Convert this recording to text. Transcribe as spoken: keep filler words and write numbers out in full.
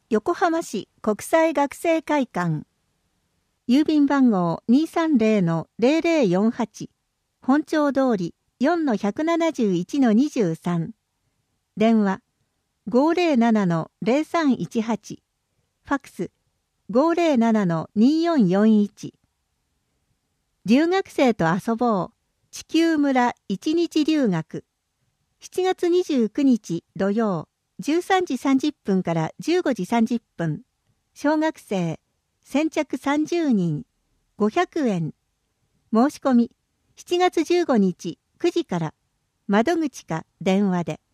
横浜市国際学生会館。郵便番号 にーさんぜろのぜろぜろよんはち。本町通り よんのひゃくななじゅういちのにじゅうさん。電話 ごーぜろななのぜろさんいちはち。ファックス ごーぜろななのにーよんよんいち。留学生と遊ぼう。地球村一日留学。しちがつにじゅうくにち土曜、じゅうさんじさんじゅっぷんからじゅうごじさんじゅっぷん。小学生、先着さんじゅうにん、ごひゃくえん。申し込み、しちがつじゅうごにちくじから、窓口か電話で。